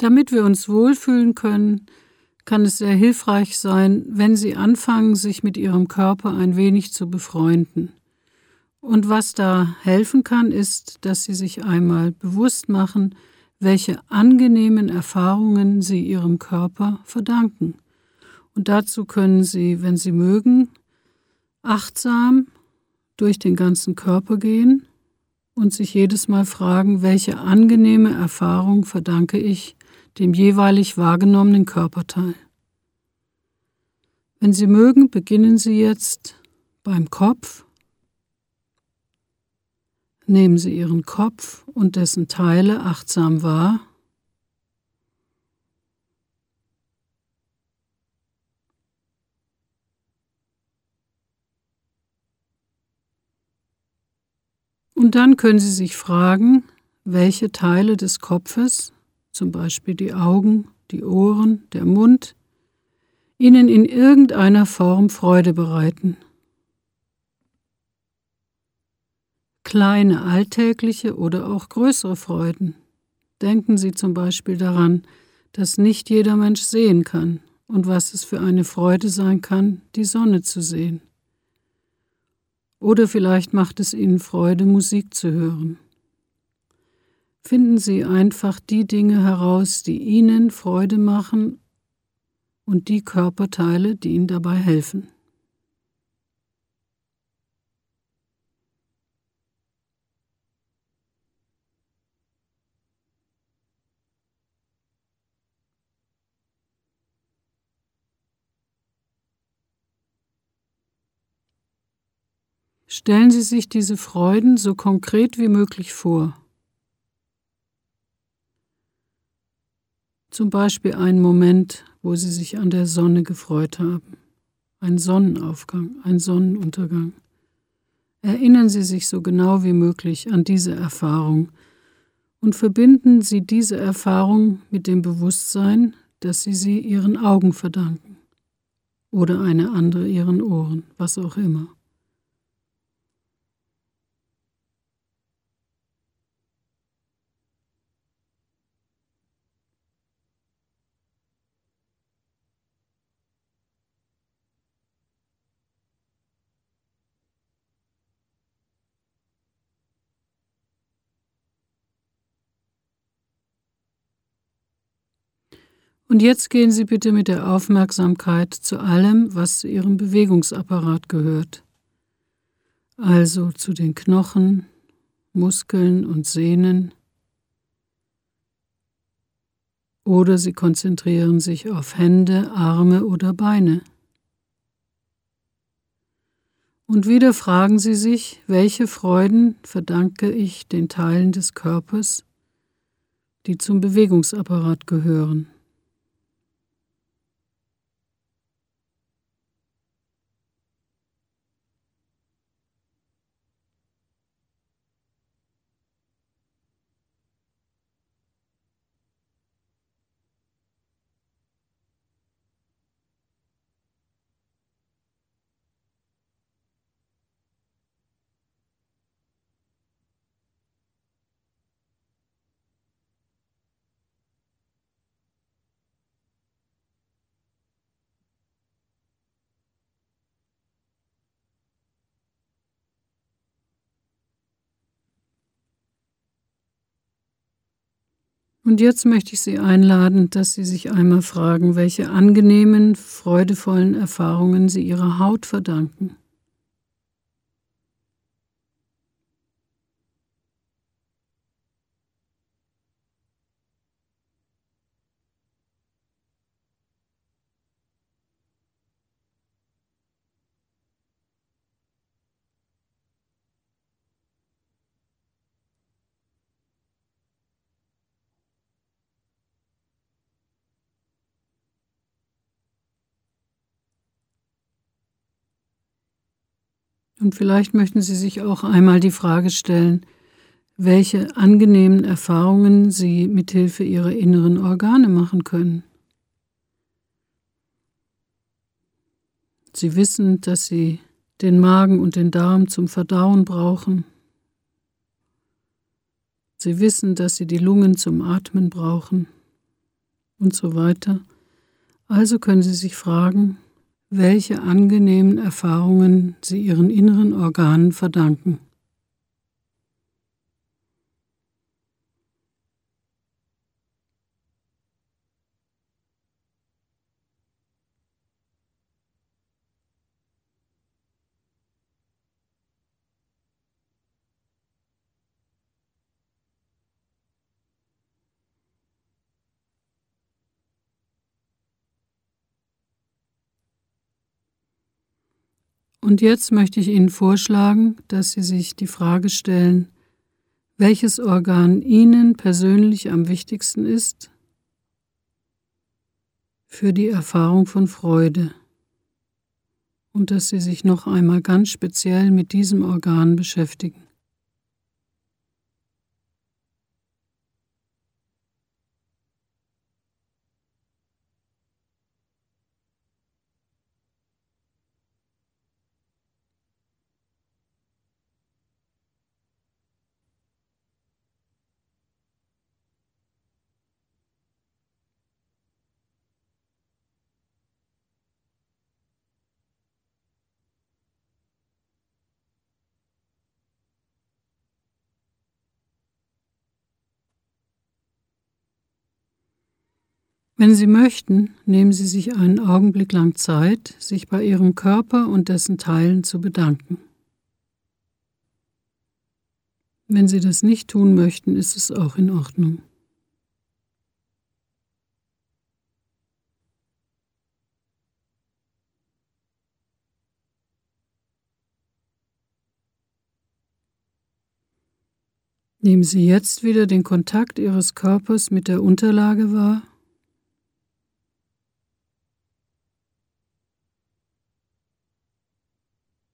Damit wir uns wohlfühlen können, kann es sehr hilfreich sein, wenn Sie anfangen, sich mit Ihrem Körper ein wenig zu befreunden. Und was da helfen kann, ist, dass Sie sich einmal bewusst machen, welche angenehmen Erfahrungen Sie Ihrem Körper verdanken. Und dazu können Sie, wenn Sie mögen, achtsam durch den ganzen Körper gehen und sich jedes Mal fragen, welche angenehme Erfahrung verdanke ich dem jeweilig wahrgenommenen Körperteil. Wenn Sie mögen, beginnen Sie jetzt beim Kopf. Nehmen Sie Ihren Kopf und dessen Teile achtsam wahr. Und dann können Sie sich fragen, welche Teile des Kopfes, zum Beispiel die Augen, die Ohren, der Mund, Ihnen in irgendeiner Form Freude bereiten. Kleine alltägliche oder auch größere Freuden. Denken Sie zum Beispiel daran, dass nicht jeder Mensch sehen kann und was es für eine Freude sein kann, die Sonne zu sehen. Oder vielleicht macht es Ihnen Freude, Musik zu hören. Finden Sie einfach die Dinge heraus, die Ihnen Freude machen und die Körperteile, die Ihnen dabei helfen. Stellen Sie sich diese Freuden so konkret wie möglich vor. Zum Beispiel einen Moment, wo Sie sich an der Sonne gefreut haben, ein Sonnenaufgang, ein Sonnenuntergang. Erinnern Sie sich so genau wie möglich an diese Erfahrung und verbinden Sie diese Erfahrung mit dem Bewusstsein, dass Sie sie Ihren Augen verdanken oder eine andere Ihren Ohren, was auch immer. Und jetzt gehen Sie bitte mit der Aufmerksamkeit zu allem, was zu Ihrem Bewegungsapparat gehört. Also zu den Knochen, Muskeln und Sehnen. Oder Sie konzentrieren sich auf Hände, Arme oder Beine. Und wieder fragen Sie sich, welche Freuden verdanke ich den Teilen des Körpers, die zum Bewegungsapparat gehören. Und jetzt möchte ich Sie einladen, dass Sie sich einmal fragen, welche angenehmen, freudevollen Erfahrungen Sie Ihrer Haut verdanken. Und vielleicht möchten Sie sich auch einmal die Frage stellen, welche angenehmen Erfahrungen Sie mithilfe Ihrer inneren Organe machen können. Sie wissen, dass Sie den Magen und den Darm zum Verdauen brauchen. Sie wissen, dass Sie die Lungen zum Atmen brauchen. und so weiter. Also können Sie sich fragen, welche angenehmen Erfahrungen Sie Ihren inneren Organen verdanken. Und jetzt möchte ich Ihnen vorschlagen, dass Sie sich die Frage stellen, welches Organ Ihnen persönlich am wichtigsten ist für die Erfahrung von Freude und dass Sie sich noch einmal ganz speziell mit diesem Organ beschäftigen. Wenn Sie möchten, nehmen Sie sich einen Augenblick lang Zeit, sich bei Ihrem Körper und dessen Teilen zu bedanken. Wenn Sie das nicht tun möchten, ist es auch in Ordnung. Nehmen Sie jetzt wieder den Kontakt Ihres Körpers mit der Unterlage wahr.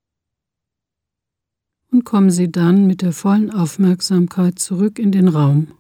Und kommen Sie dann mit der vollen Aufmerksamkeit zurück in den Raum.